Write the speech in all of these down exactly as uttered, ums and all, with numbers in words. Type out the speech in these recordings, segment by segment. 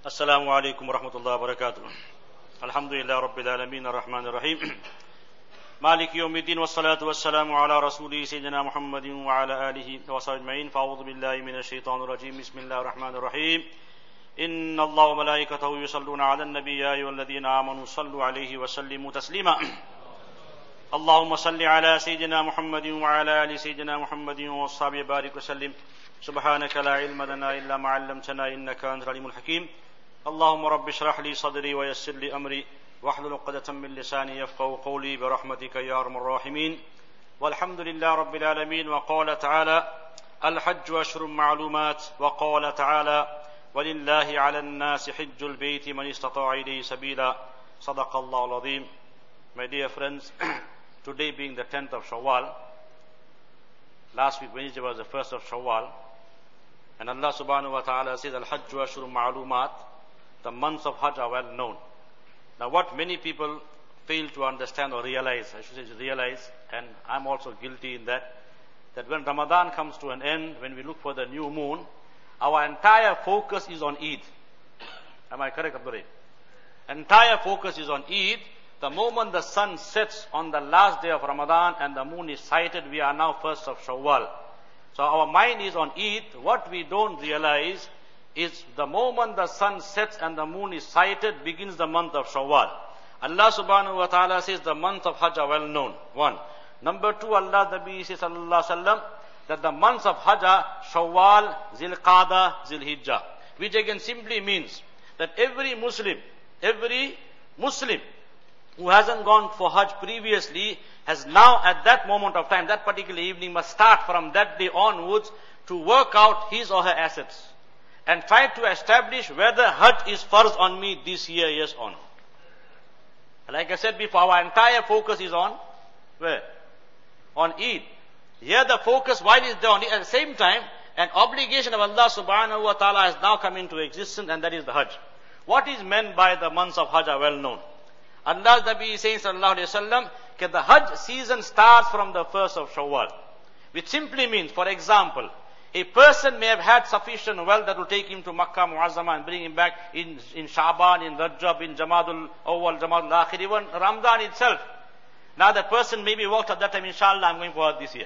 السلام عليكم ورحمة الله وبركاته. الحمد لله رب العالمين الرحمن الرحيم مالك يوم الدين والصلاة والسلام على رسوله سيدنا محمد وعلى آله وصحبه أجمعين. فأعوذ بالله من الشيطان الرجيم. بسم الله الرحمن الرحيم. إن الله وملائكته يصلون على النبي يا أيها الذين آمنوا صلوا عليه وسلموا تسليما. اللهم صل على سيدنا محمد وعلى آل سيدنا محمد وصحبه بارك وسلم. سبحانك لا علم لنا إلا ما علمتنا إنك أنت العليم الحكيم. اللهم رب اشرح لي صدري ويسر لي أمري واحلل عقدة من لساني يفقهوا قولي برحمتك يا أرحم الراحمين. والحمد لله رب العالمين. وقال تعالى الحج أشهر معلومات. وقال تعالى ولله على الناس حج البيت من استطاع إليه سبيلا. صدق الله العظيم. My dear friends, today being the tenth of Shawwal, last week Wednesday was the first of Shawwal, and Allah subhanahu wa ta'ala says al-hajj wa ashhurun ma'lumat, the months of Hajj are well known. Now what many people fail to understand or realize, I should say realize, and I'm also guilty in that, that when Ramadan comes to an end, when we look for the new moon, our entire focus is on Eid. Am I correct, Abdul Rahim? Entire focus is on Eid. The moment the sun sets on the last day of Ramadan and the moon is sighted, we are now first of Shawwal. So our mind is on Eid. What we don't realize is the moment the sun sets and the moon is sighted begins the month of Shawwal. Allah subhanahu wa ta'ala says the month of Hajj are well known. One. Number two, Allah Nabi says sallallahu alaihi wasallam that the months of Hajj are Shawwal, Zilqada, Zilhijjah. Which again simply means that every Muslim, every Muslim who hasn't gone for Hajj previously has now at that moment of time, that particular evening, must start from that day onwards to work out his or her assets and try to establish whether Hajj is farz on me this year, yes or no. Like I said before, our entire focus is on where? On Eid. Here the focus, while is there on Eid, at the same time, an obligation of Allah subhanahu wa ta'ala has now come into existence, and that is the Hajj. What is meant by the months of Hajj are well known. Allah Nabi is saying sallallahu alayhi wa sallam that the Hajj season starts from the first of Shawwal. Which simply means, for example, a person may have had sufficient wealth that will take him to Makkah Muazzama and bring him back in, in Shaban, in Rajab, in Jamadul Awwal, Jamadul Akhir, even Ramadan itself. Now the person maybe worked at that time, inshallah I'm going for Hajj this year.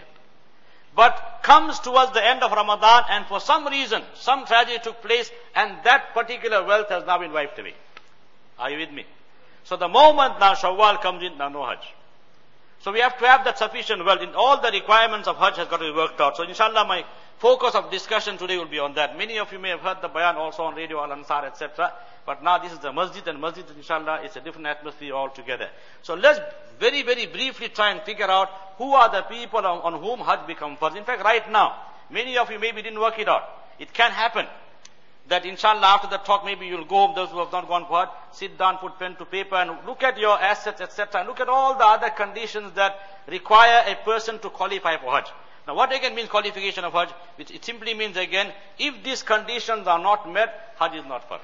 But comes towards the end of Ramadan and for some reason, some tragedy took place and that particular wealth has now been wiped away. Are you with me? So the moment now Shawwal comes in, now no Hajj. So we have to have that sufficient wealth. In all the requirements of Hajj has got to be worked out. So inshallah my focus of discussion today will be on that. Many of you may have heard the bayan also on radio, Al-Ansar, et cetera. But now this is the masjid, and masjid inshallah is a different atmosphere altogether. So let's very, very briefly try and figure out who are the people on, on whom Hajj becomes farz. In fact, right now, many of you maybe didn't work it out. It can happen that inshallah after the talk maybe you'll go home, those who have not gone for Hajj, sit down, put pen to paper and look at your assets, et cetera. And look at all the other conditions that require a person to qualify for Hajj. Now what again means qualification of Hajj? Which it simply means again, if these conditions are not met, Hajj is not farz.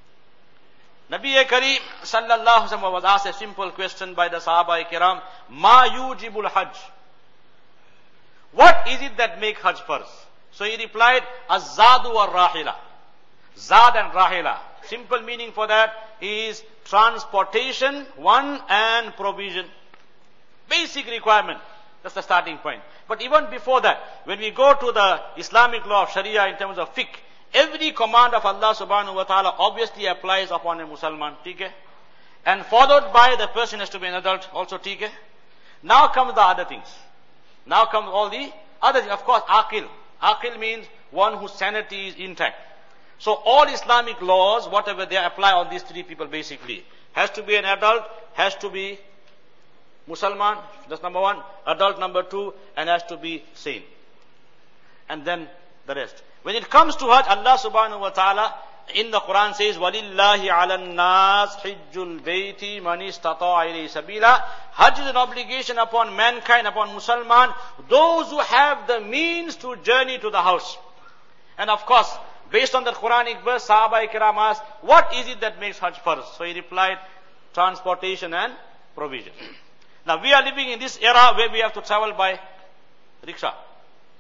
Nabi Kareem sallallahu alaihi wasallam was asked a simple question by the Sahaba Kiram, Ma yujibul Hajj? What is it that make Hajj farz? So he replied, Az-zadu war-rahila. Zad and Rahila. Simple meaning for that is transportation, one, and provision. Basic requirement. That's the starting point. But even before that, when we go to the Islamic law of Sharia in terms of fiqh, every command of Allah subhanahu wa ta'ala obviously applies upon a Musliman. Okay? And followed by the person has to be an adult also. Okay? Now comes the other things. Now comes all the other things. Of course, aqil. Aqil means one whose sanity is intact. So all Islamic laws, whatever they apply on these three people basically. Has to be an adult, has to be Musliman, that's number one. Adult number two, and has to be sane. And then the rest. When it comes to Hajj, Allah subhanahu wa ta'ala in the Quran says, وَلِلَّهِ عَلَى النَّاسِ حِجُّ الْبَيْتِ مَنِ اسْتَطَاعَ إِلَيْهِ سَبِيلًا. Hajj is an obligation upon mankind, upon Musliman, those who have the means to journey to the house. And of course, based on the Quranic verse, Sahaba Kiram asked, what is it that makes Hajj farz? So he replied, transportation and provision. Now we are living in this era where we have to travel by rickshaw.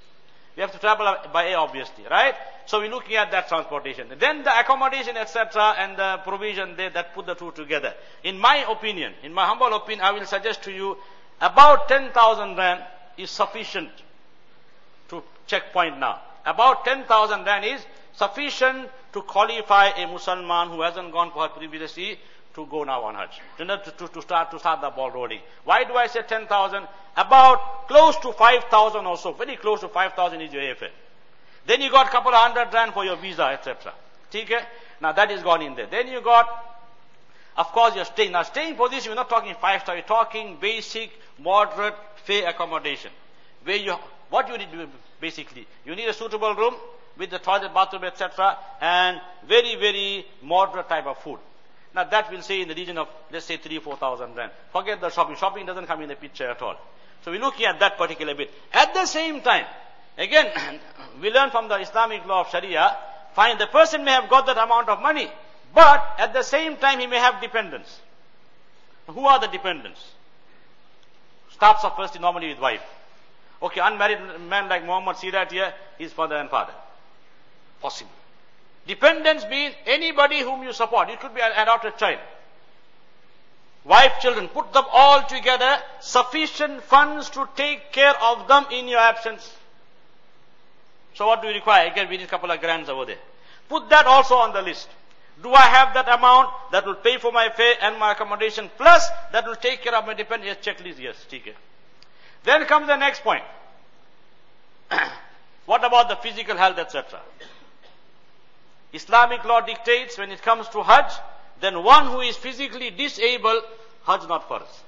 We have to travel by air, obviously, right? So we're looking at that transportation. Then the accommodation, et cetera, and the provision there that put the two together. In my opinion, in my humble opinion, I will suggest to you about ten thousand rand is sufficient to checkpoint now. About ten thousand rand is sufficient to qualify a Musliman who hasn't gone for Hajj previously to go now on Hajj. To, to, to start to start the ball rolling. Why do I say ten thousand? About close to five thousand or so. Very close to five thousand is your airfare. Then you got a couple of hundred rand for your visa, et cetera. Okay? Now that is gone in there. Then you got, of course, you're staying. Now staying position, we're not talking five star. We're talking basic, moderate, fair accommodation. Where you, what you need basically, you need a suitable room with the toilet, bathroom, et cetera, and very, very moderate type of food. Now that will say in the region of, let's say, three, four thousand rand. Forget the shopping. Shopping doesn't come in the picture at all. So we're looking at that particular bit. At the same time, again, we learn from the Islamic law of Sharia, fine, the person may have got that amount of money, but at the same time he may have dependents. Who are the dependents? Starts off firstly normally with wife. Okay, unmarried man like Muhammad Sirat here, his father and father. Possible. Dependents mean anybody whom you support. It could be an adopted child. Wife, children, put them all together, sufficient funds to take care of them in your absence. So what do we require? Again, we need a couple of grands over there. Put that also on the list. Do I have that amount that will pay for my fare and my accommodation, plus that will take care of my dependents? Yes, checklist, yes, take care. Then comes the next point. What about the physical health, et cetera? Islamic law dictates when it comes to Hajj, then one who is physically disabled, Hajj not for us.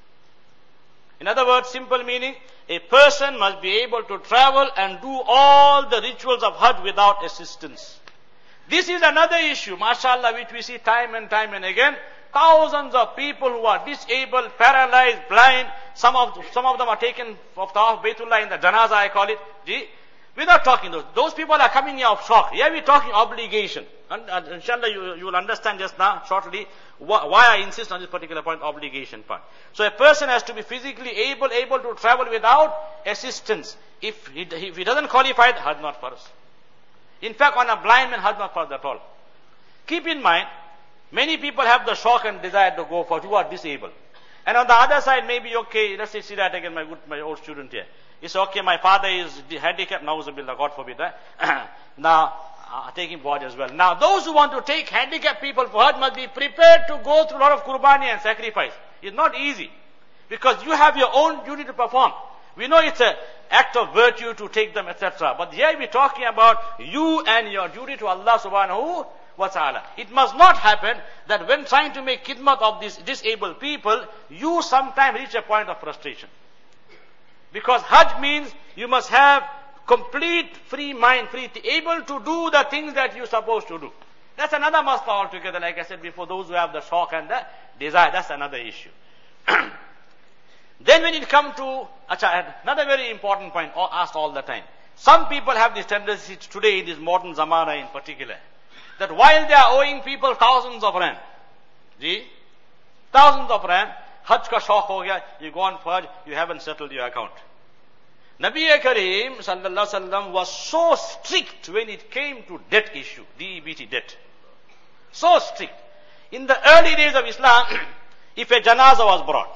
In other words, simple meaning, a person must be able to travel and do all the rituals of Hajj without assistance. This is another issue, mashallah, which we see time and time and again. Thousands of people who are disabled, paralyzed, blind. Some of, some of them are taken of Tawaf Baytullah in the Janaza, I call it. Gee, we're not talking those. Those people are coming here of shock. Here we're talking obligation. And, and inshallah, you, you will understand just now, shortly, wh why I insist on this particular point, obligation part. So a person has to be physically able, able to travel without assistance. If he, if he doesn't qualify, Hajj not for us. In fact, on a blind man, Hajj not for us at all. Keep in mind, many people have the shock and desire to go for who are disabled. And on the other side, maybe, okay, let's say, see that again, my good, my old student here. It's okay, my father is handicapped, na'uzubillah, God forbid that. Now, uh, take him for Hajj as well. Now, those who want to take handicapped people for Hajj must be prepared to go through a lot of qurbani and sacrifice. It's not easy. Because you have your own duty to perform. We know it's an act of virtue to take them, et cetera. But here we're talking about you and your duty to Allah subhanahu wa ta'ala. It must not happen that when trying to make khidmat of these disabled people, you sometimes reach a point of frustration. Because Hajj means you must have complete free mind, free, able to do the things that you're supposed to do. That's another masla altogether, like I said before, those who have the shock and the desire, that's another issue. Then when it comes to, acha, another very important point, asked all the time. Some people have this tendency today in this modern zamana in particular, that while they are owing people thousands of rand, ji, thousands of rand, Hajj ka shauq ho gaya, you go on for Hajj, you haven't settled your account. Nabi Kareem sallallahu alaihi wasallam was so strict when it came to debt issue, D E B T, debt. So strict. In the early days of Islam, if a janaza was brought,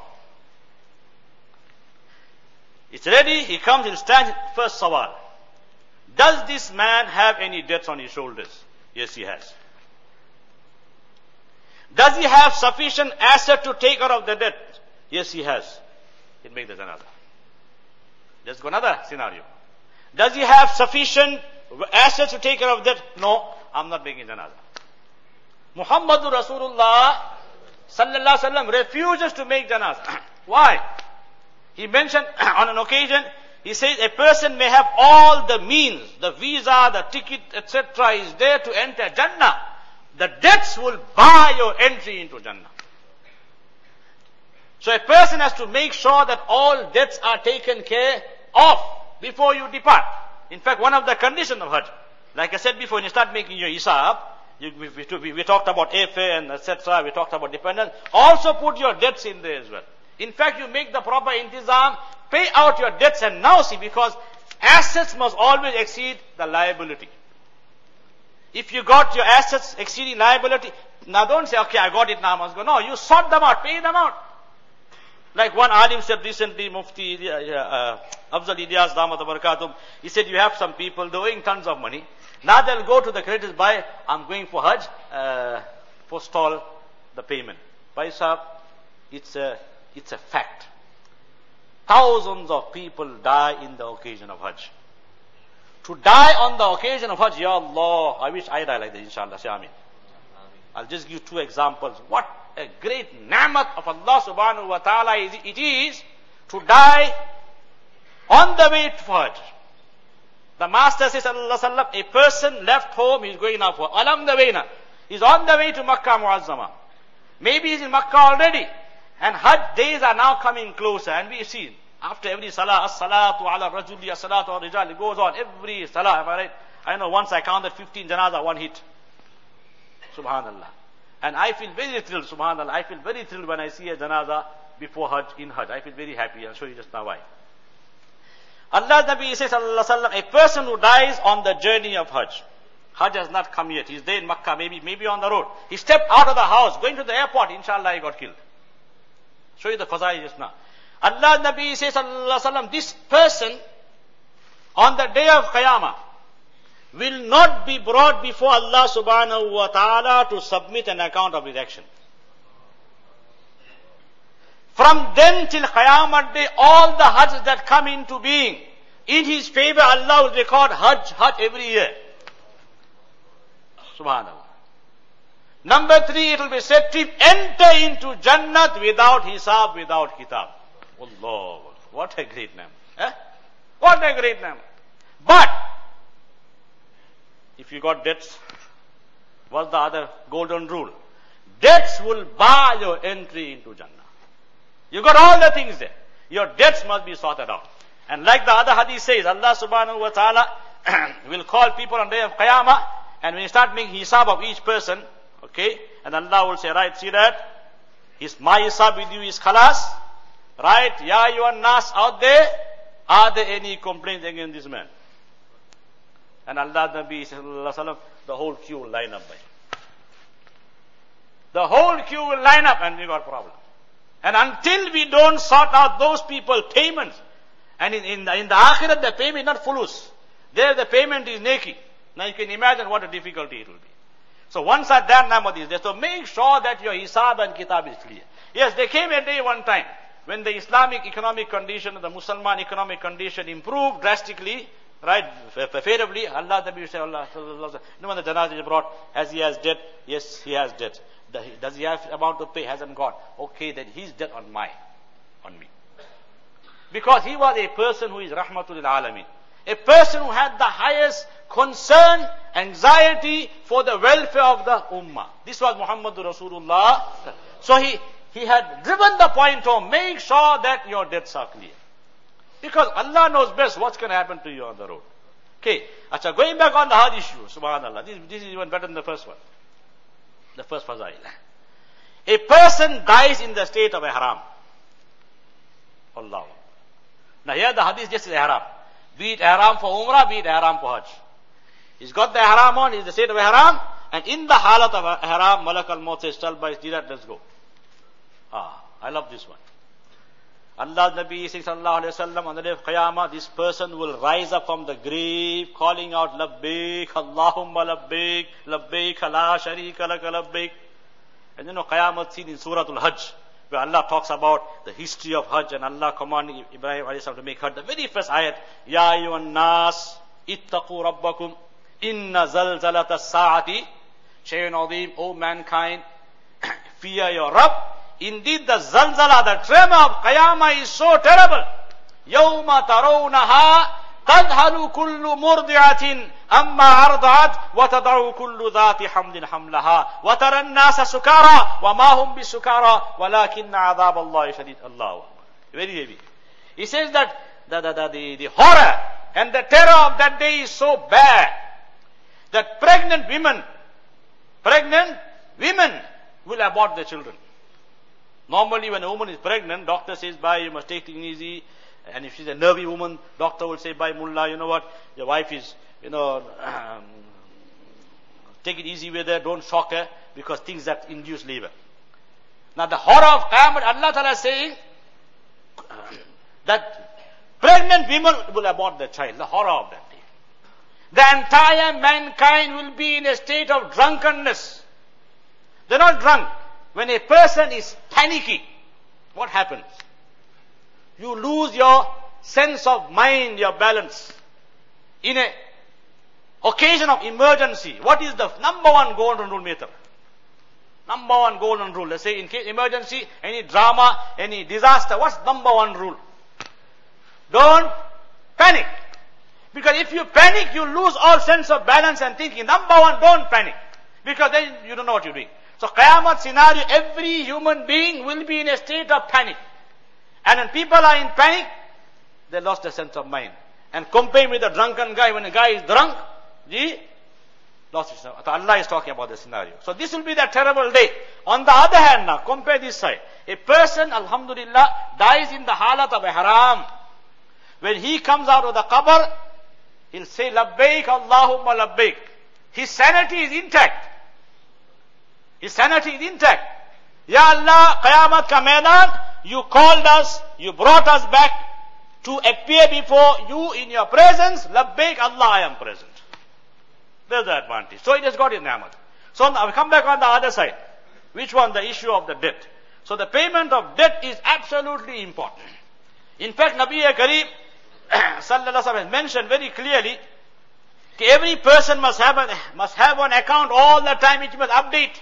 it's ready, he comes, he'll stand, first sawal. Does this man have any debts on his shoulders? Yes, he has. Does he have sufficient asset to take care of the debt? Yes, he has. He'll make the janaza. Let's go another scenario. Does he have sufficient assets to take care of debt? No, I'm not making janaza. Muhammadur Rasulullah sallallahu alaihi wasallam refuses to make janaza. Why? He mentioned on an occasion, he says a person may have all the means, the visa, the ticket, et cetera is there to enter Jannah. The debts will bar your entry into Jannah. So a person has to make sure that all debts are taken care of before you depart. In fact, one of the conditions of Hajj, like I said before, when you start making your hisab, you, we, we, we talked about airfare and et cetera, we talked about dependence, also put your debts in there as well. In fact, you make the proper intizam, pay out your debts and now see, because assets must always exceed the liability. If you got your assets exceeding liability, now don't say, okay, I got it now, I must go. No, you sort them out, pay them out. Like one alim said recently, Mufti uh, Afzal Ilyas Damat Barakatum, he said, you have some people, they're owing tons of money. Now they'll go to the creditors, buy, I'm going for Hajj, uh, forestall the payment. Paisa, it's a, it's a fact. Thousands of people die in the occasion of Hajj. To die on the occasion of Hajj, Ya Allah, I wish I die like that, inshallah, say Ameen. I'll just give two examples. What a great ni'mat of Allah subhanahu wa ta'ala it is to die on the way to Hajj. The Master says, sallallahu alaihi wasallam, a person left home, he's going now for, along the way now. He's on the way to Makkah Muazzama. Maybe he's in Makkah already. And Hajj days are now coming closer. And we see, after every salah, as-salatu ala rajuli, as-salatu ala rijal, it goes on. Every salah, am I right? I know once I counted fifteen janazah, one hit. Subhanallah. And I feel very thrilled, subhanallah. I feel very thrilled when I see a janazah before Hajj, in Hajj. I feel very happy. I'll show you just now why. Allah Nabi says, sallallahu alaihi wasallam, a person who dies on the journey of Hajj. Hajj has not come yet. He's there in Makkah, maybe, maybe on the road. He stepped out of the house, going to the airport. Inshallah, he got killed. Show you the fazai just now. Allah Nabi says, sallallahu alaihi wasallam, this person on the day of Qiyamah will not be brought before Allah subhanahu wa ta'ala to submit an account of his action. From then till Qiyamah day, all the Hajj that come into being, in his favor, Allah will record Hajj, Hajj every year. Subhanallah. Number three, it will be said to him, enter into Jannat without hisab, without kitab. Allah, what a great name. Eh? What a great name. But, if you got debts, what's the other golden rule? Debts will bar your entry into Jannah. You got all the things there. Your debts must be sorted out. And like the other hadith says, Allah subhanahu wa ta'ala will call people on the day of Qiyamah, and when you start making hisab of each person, okay, and Allah will say, right, see that? His, my hisab with you is khalas. Right? Ya ayyuhan nas out there, are there any complaints against this man? And Allah Nabi sallallahu alaihi wasallam, the whole queue will line up by him. The whole queue will line up and we got problem. And until we don't sort out those people payments, and in, in the, in the akhirat the payment is not fulus. There the payment is neki. Now you can imagine what a difficulty it will be. So once at that namad is there, so make sure that your hisab and kitab is clear. Yes, there came a day one time when the Islamic economic condition, the Muslim economic condition improved drastically, right, favorably. Allah Nabi said, Allah, no one the janazah is brought, as he has debt, yes, he has debt. Does he have amount to pay? Hasn't got. Okay, then he's debt on my, on me. Because he was a person who is rahmatul alamin. A person who had the highest concern, anxiety for the welfare of the ummah. This was Muhammadur Rasulullah. So he, he had driven the point home, make sure that your debts are clear. Because Allah knows best what's going to happen to you on the road. Okay, Achha, going back on the Hajj issue, subhanallah, this, this is even better than the first one. The first fazail. A person dies in the state of ihram. Allah. Now here the hadith just is ihram. Be it ihram for umrah, be it ihram for hajj. He's got the ihram on, he's in the state of ihram, and in the halat of ihram, Malak al-Maut says, tell by Jirat, let's go. Ah, I love this one. Allah Nabi says, sallallahu alayhi wa sallam, on the day of Qiyamah, this person will rise up from the grave, calling out, Labbaik, Allahumma Labbaik, Labbaik, la sharika laka Labbaik. And you know, Qiyamah seen in Surah Al-Hajj, where Allah talks about the history of Hajj, and Allah commanding Ibrahim alayhi salam to make Hajj. The very first ayat, Ya ayyuhan nas, ittaqu rabbakum, inna zalzalata as-sa'ati, shay'un adhim, O mankind, fear your Rabb. Indeed, the zalzala, the tremor of Qiyamah is so terrible. Yawma tarawnaha tadhalu kullu murdi'atin amma arda'at wa tad'u kullu dhati hamlin hamlaha wa tara an-nasa sukara wa ma hum bisukara walakinna 'adhab Allahi shadid. Allahu Akbar. Very heavy. He says that the, the, the, the, the horror and the terror of that day is so bad that pregnant women, pregnant women will abort their children. Normally when a woman is pregnant, doctor says, bye, you must take things easy, And if she's a nervy woman, doctor will say, by mullah, you know what, your wife is, you know, um, take it easy with her, don't shock her, because things that induce labor. Now the horror of Qiyamah, Allah Ta'ala is saying that pregnant women will abort their child. The horror of that day. The entire mankind will be in a state of drunkenness. They're not drunk. When a person is panicky, what happens? You lose your sense of mind, your balance. In a occasion of emergency, what is the number one golden rule, Meter? Number one golden rule. Let's say in case emergency, any drama, any disaster, what's number one rule? Don't panic. Because if you panic, you lose all sense of balance and thinking. Number one, don't panic. Because then you don't know what you're doing. So Qiyamah scenario, every human being will be in a state of panic. And when people are in panic, they lost their sense of mind. And compare with a drunken guy, when a guy is drunk, he lost his sense. So Allah is talking about the scenario. So this will be the terrible day. On the other hand now, compare this side. A person, alhamdulillah, dies in the halat of ihram. When he comes out of the qabr, he'll say, Labbaik Allahumma Labbaik. His sanity is intact. His sanity is intact. Ya Allah, Qayamat ka Maidan, you called us, you brought us back to appear before you in your presence. Labbaik Allah, I am present. There's the advantage. So it has got his ni'mat. So now we come back on the other side. Which one? The issue of the debt. So the payment of debt is absolutely important. In fact, Nabi Kareem Sallallahu Alaihi Wasallam has mentioned very clearly that every person must have, a, must have an account all the time which must update.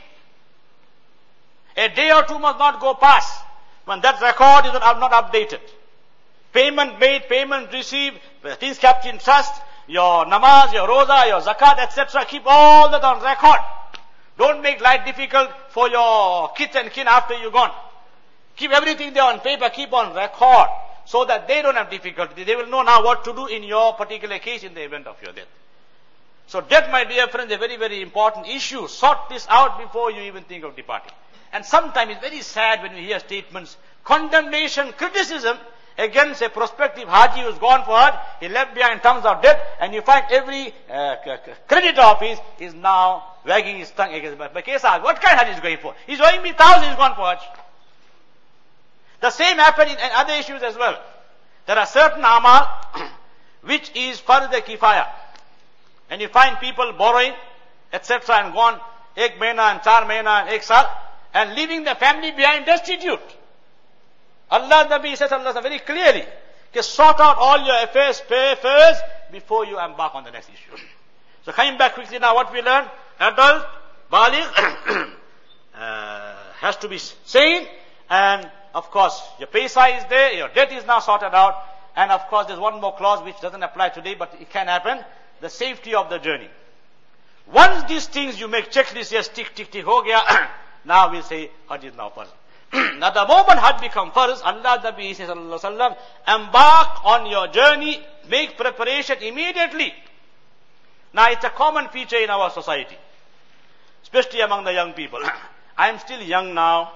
A day or two must not go past when that record is not updated. Payment made, payment received, things kept in trust, your namaz, your roza, your zakat, et cetera. Keep all that on record. Don't make life difficult for your kith and kin after you're gone. Keep everything there on paper, keep on record, so that they don't have difficulty. They will know now what to do in your particular case in the event of your death. So death, my dear friends, is a very, very important issue. Sort this out before you even think of departing. And sometimes it's very sad when we hear statements, condemnation, criticism against a prospective Haji who's gone for Hajj, he left behind terms of debt, and you find every uh, creditor of his is now wagging his tongue against him. But case asked, what kind of Hajj is going for? He's owing me thousands, he's gone for Hajj. The same happened in other issues as well. There are certain amal which is fardh kifaya. And you find people borrowing, et cetera, and gone ek mehna and char mehna and ek saal, and leaving the family behind destitute. Allah Nabi says Allah very clearly, to sort out all your affairs, pay affairs, before you embark on the next issue. So coming back quickly now, what we learned, adult, baligh, uh, has to be sane, and of course, your paisa is there, your debt is now sorted out, and of course there's one more clause which doesn't apply today, but it can happen, the safety of the journey. Once these things you make checklist, yes, tick, tick, tick, ho gaya, now we say, Hajj is now farz. Now the moment Hajj becomes farz, Allah Nabi says, Sallallahu Alaihi Wasallam, embark on your journey, make preparation immediately. Now it's a common feature in our society, especially among the young people. I am still young now.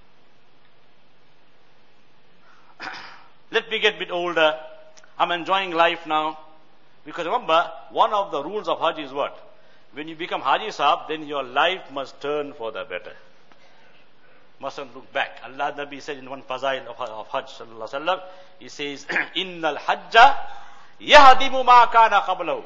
Let me get a bit older. I'm enjoying life now. Because remember, one of the rules of Hajj is what? When you become Haji Sahib, then your life must turn for the better. Mustn't look back. Allah Nabi said in one fazail of, of Hajj, Sallallahu Alaihi Wasallam, he says, Innal Hajja yahdimu ma kana qablahu.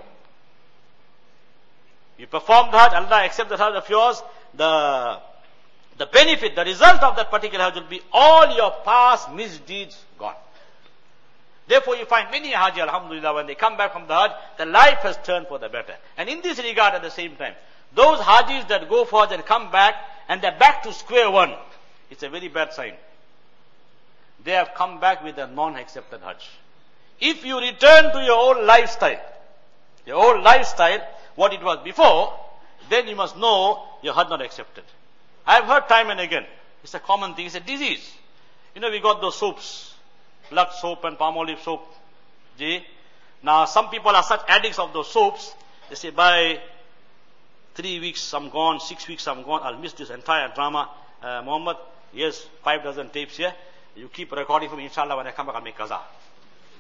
You perform the Hajj, Allah accepts the Hajj of yours, the, the benefit, the result of that particular Hajj will be all your past misdeeds gone. Therefore you find many Haji, alhamdulillah, when they come back from the Hajj, the life has turned for the better. And in this regard at the same time, those Hajis that go for Hajj and come back, and they're back to square one, it's a very bad sign. They have come back with a non-accepted Hajj. If you return to your old lifestyle, your old lifestyle, what it was before, then you must know your Hajj not accepted. I have heard time and again, it's a common thing, it's a disease. You know, we got those soaps, Lux soap and palm olive soap. Gee. Now some people are such addicts of those soaps, they say, by three weeks I'm gone, six weeks I'm gone, I'll miss this entire drama. Uh, Muhammad, yes, five dozen tapes here. You keep recording for me, inshallah, when I come back I'll make qaza.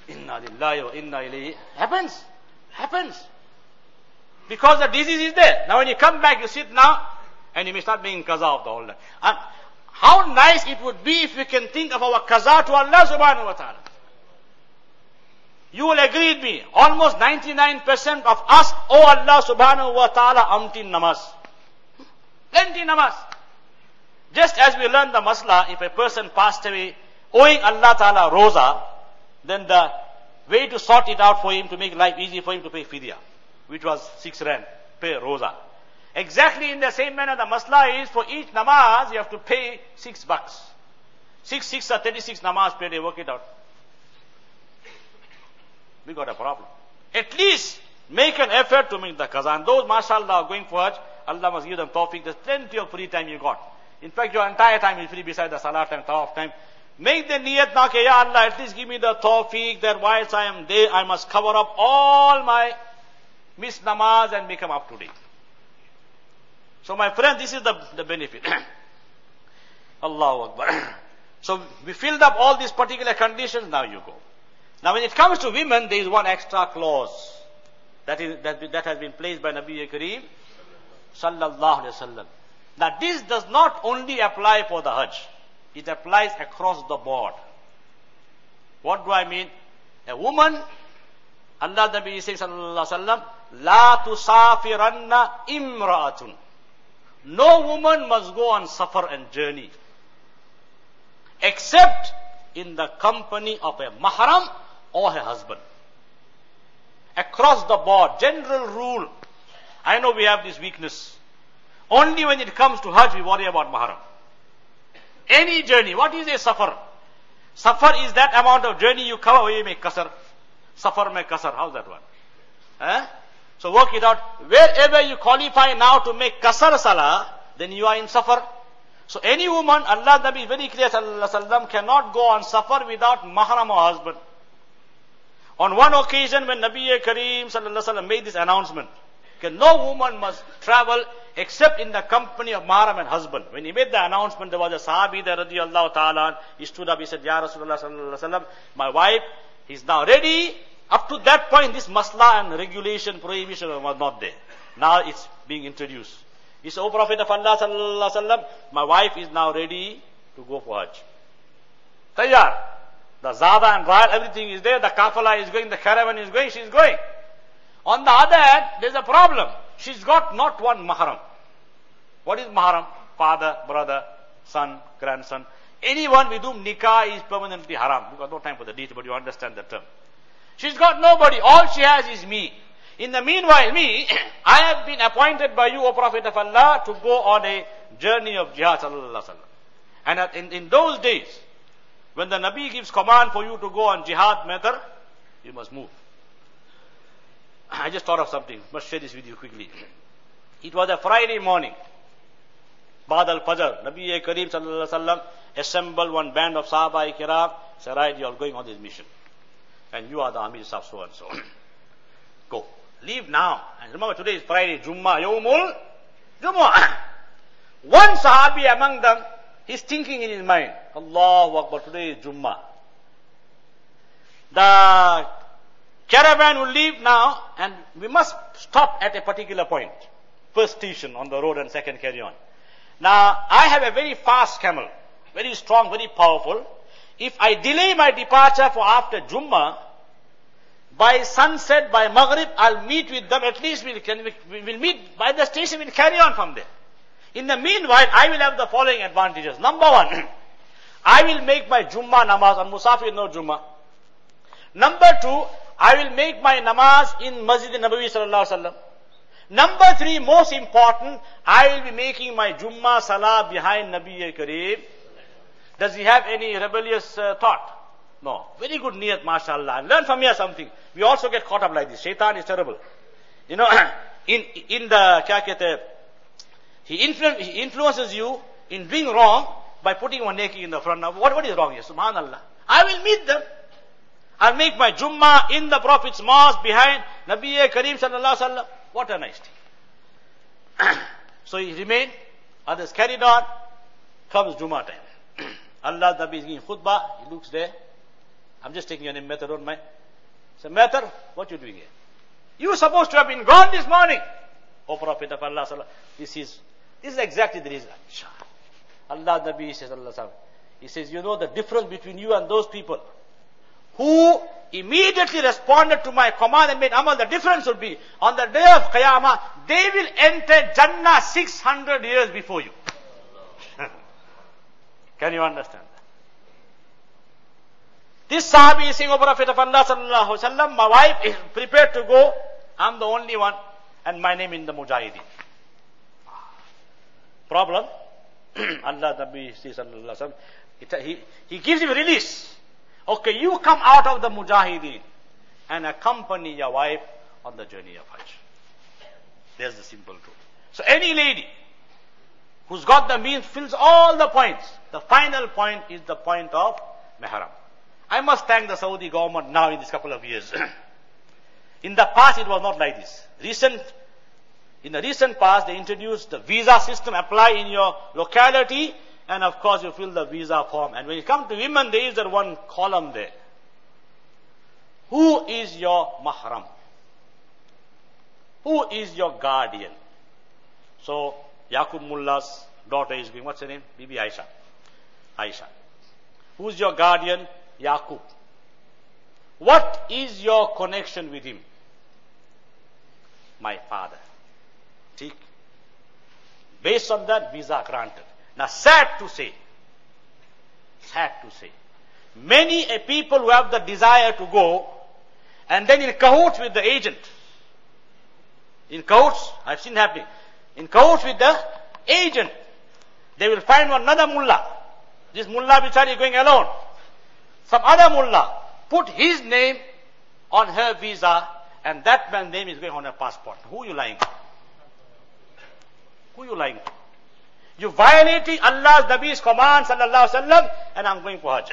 Inna lillahi wa inna ilayhi. Happens. Happens. Because the disease is there. Now when you come back, you sit now, and you may start making qaza of the whole day. And how nice it would be if we can think of our qaza to Allah subhanahu wa ta'ala. You will agree with me. Almost ninety-nine percent of us owe Allah subhanahu wa ta'ala umpteen namaz. Plenty namaz. Just as we learned the masla, if a person passed away owing Allah ta'ala roza, then the way to sort it out for him, to make life easy for him, to pay fidya, which was six rand, pay roza. Exactly in the same manner, the masla is for each namaz, you have to pay six bucks. Six, six are thirty-six namaz per day, work it out. We got a problem. At least make an effort to make the qaza. And those, mashallah, are going for Hajj, Allah must give them tawfiq. There's plenty of free time you got. In fact, your entire time is free beside the salat and tawaf time. Make the niyat now, okay, Ya Allah, at least give me the tawfiq that whilst I am there, I must cover up all my missed namaz and become up to date. So my friend, this is the, the benefit. Allahu Akbar. So we filled up all these particular conditions, now you go. Now when it comes to women, there is one extra clause that is that, that has been placed by Nabi Kareem sallallahu alaihi wasallam. Now this does not only apply for the Hajj, it applies across the board. What do I mean? A woman, Allah Nabi says sallallahu alaihi wasallam, la tusafiranna imra'atun. No woman must go on safar and journey except in the company of a mahram or her husband. Across the board, general rule. I know we have this weakness. Only when it comes to Hajj we worry about mahram. Any journey, what is a safar? Safar is that amount of journey you cover where you make kasar. Safar make kasar, how's that one? Eh? So work it out. Wherever you qualify now to make kasar salah, then you are in safar. So any woman, Allah Nabi is very clear, sallallahu alaihi wasallam, cannot go on safar without mahram or husband. On one occasion when Nabi Kareem sallallahu alaihi wasallam made this announcement, okay, no woman must travel except in the company of mahram and husband. When he made the announcement, there was a sahabi there, radiyallahu ta'ala, he stood up, he said, Ya Rasulullah sallallahu alaihi wasallam, my wife is now ready. Up to that point, this masla and regulation, prohibition was not there. Now it's being introduced. He said, O Prophet of Allah sallallahu alaihi wasallam, my wife is now ready to go for Hajj. Tayyar. The zada and ra'al, everything is there. The kafala is going, the caravan is going, she is going. On the other hand, there's a problem. She's got not one mahram. What is mahram? Father, brother, son, grandson. Anyone with whom nikah is permanently haram. We've got no time for the detail, but you understand the term. She's got nobody. All she has is me. In the meanwhile, me, I have been appointed by you, O Prophet of Allah, to go on a journey of jihad, sallallahu alaihi wasallam. And in, in those days, when the Nabi gives command for you to go on jihad matter, you must move. I just thought of something. Must share this with you quickly. It was a Friday morning. Ba'd al-Fajr. Nabi Kareem sallallahu alaihi wasallam assembled one band of Sahaba Kiram. Said, right, you are going on this mission. And you are the Amir Sahib so and so. Go. Leave now. And remember, today is Friday. Jummah. Yawmul Jummah. One Sahabi among them, he's thinking in his mind, Allahu Akbar, today is Jummah. The caravan will leave now, and we must stop at a particular point. First station on the road and second carry on. Now, I have a very fast camel. Very strong, very powerful. If I delay my departure for after Jummah, by sunset, by Maghrib, I'll meet with them. At least we'll, can, we will meet by the station, we'll carry on from there. In the meanwhile, I will have the following advantages. Number one, I will make my Jummah namaz. On Musafir, no Jummah. Number two, I will make my namaz in Masjid Nabawi sallallahu alaihi wasallam. Number three, most important, I will be making my Jummah salah behind Nabi Kareem. Does he have any rebellious uh, thought? No. Very good niyat, mashallah. And learn from here something. We also get caught up like this. Shaitan is terrible. You know, in in the kya kehte, he, influ- he influences you in doing wrong by putting one naked in the front. Now, what, what is wrong here? Subhanallah. I will meet them. I'll make my Jummah in the Prophet's mosque behind Nabi Kareem sallallahu alaihi wasallam. What a nice thing. So he remained. Others carried on. Comes Jummah time. Allah Nabi is giving khutbah. He looks there. I'm just taking your name, Mehtar, don't mind. So, Mehtar, what you doing here? You were supposed to have been gone this morning. O Prophet of Allah, this is, this is exactly the reason. Allah Nabi says, Allah, he says, you know the difference between you and those people who immediately responded to my command and made amal, the difference will be, on the day of Qiyamah, they will enter Jannah six hundred years before you. Can you understand that? This Sahabi is saying, O Prophet of Allah sallallahu alaihi wasallam, my wife is prepared to go, I'm the only one, and my name in the Mujahideen. Problem? Allah Nabi says, sallallahu alaihi wasallam, he, he gives him release. Okay, you come out of the Mujahideen and accompany your wife on the journey of Hajj. There's the simple truth. So any lady who's got the means fills all the points. The final point is the point of Mihram. I must thank the Saudi government now in this couple of years. In the past it was not like this. Recent, in the recent past they introduced the visa system, apply in your locality, and of course you fill the visa form. And when you come to women, there is that one column there. Who is your mahram? Who is your guardian? So, Yaqub Mullah's daughter is being, what's her name? Bibi Aisha. Aisha. Who's your guardian? Yaqub. What is your connection with him? My father. Take. Based on that, visa granted. Now, sad to say, sad to say, many a people who have the desire to go, and then in cahoots with the agent, in cahoots, I've seen happening, in cahoots with the agent, they will find one another mullah. This mullah bichari is going alone. Some other mullah put his name on her visa, and that man's name is going on her passport. Who are you lying to? Who are you lying to? You violating Allah's Nabi's command, sallallahu alaihi wasallam, and I'm going for Hajj.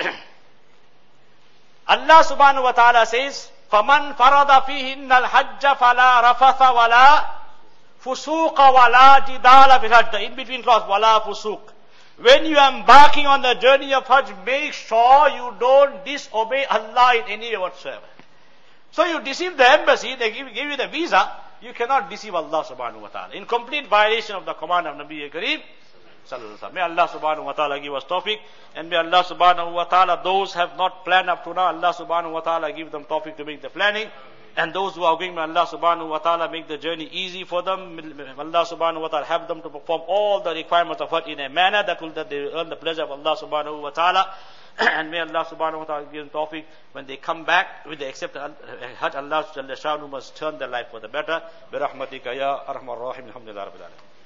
Allah subhanahu wa ta'ala says, فَمَنْ فَرَضَ فِيهِنَّ الْحَجَّ فَلَا رَفَثَ وَلَا فُسُوقَ وَلَا جِدَالَ فِي الْحَجِّ. The in-between clause, وَلَا فُسُوق. When you are embarking on the journey of Hajj, make sure you don't disobey Allah in any way whatsoever. So you deceive the embassy, they give, give you the visa, you cannot deceive Allah subhanahu wa ta'ala. In complete violation of the command of Nabi Kareem, may Allah subhanahu wa ta'ala give us tawfiq, and may Allah subhanahu wa ta'ala, those have not planned up to now, Allah subhanahu wa ta'ala give them tawfiq to make the planning, and those who are going, may Allah subhanahu wa ta'ala make the journey easy for them, may Allah subhanahu wa ta'ala have them to perform all the requirements of Hajj in a manner that will that they earn the pleasure of Allah subhanahu wa ta'ala, and may Allah subhanahu wa ta'ala give them tawfiq when they come back, when they accept Hajj, Allah must turn their life for the better. Bi rahmatika ya arhamar rahim, alhamdulillah rabbil alamin.